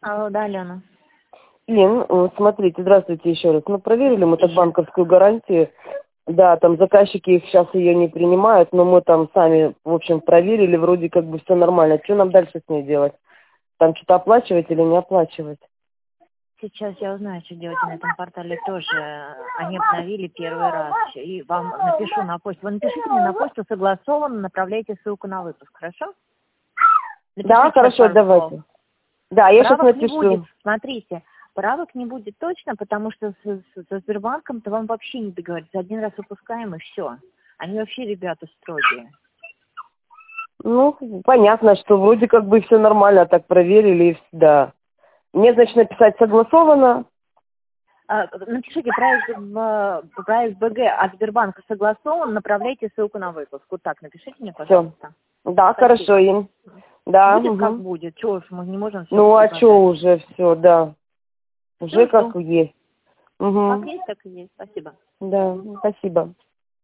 Алло, да, Алена. Лен, смотрите, здравствуйте еще раз. Ну, проверили мы так банковскую гарантию. Да, там заказчики их сейчас ее не принимают, но мы там сами, в общем, проверили, вроде как бы все нормально. Что нам дальше с ней делать? Там что-то оплачивать или не оплачивать? Сейчас я узнаю, что делать на этом портале тоже. Они обновили первый раз. И вам напишу на почту. Вы напишите мне на почту согласованно, направляйте ссылку на выпуск, хорошо? Напишите Да, сейчас хорошо, пару слов. давайте. Да, я сейчас Правок не будет, напишу. смотрите. Правок не будет точно, потому что со Сбербанком-то вам вообще не договориться. Один раз выпускаем и все. Они вообще ребята строгие. Ну, понятно, что вроде как бы все нормально, так проверили, и да. Мне, значит, написать согласованно. Напишите проект БГ от Сбербанка согласован, направляйте ссылку на выпуск. Вот так напишите мне, Все. пожалуйста. Да, Спасибо. хорошо, им. Да. Будет как Угу. будет. Чего уж мы не можем все Ну, а предугадать. что уже все, да. Уже Все, как жду. есть. Как Угу. есть, так и есть. Спасибо. Да, спасибо.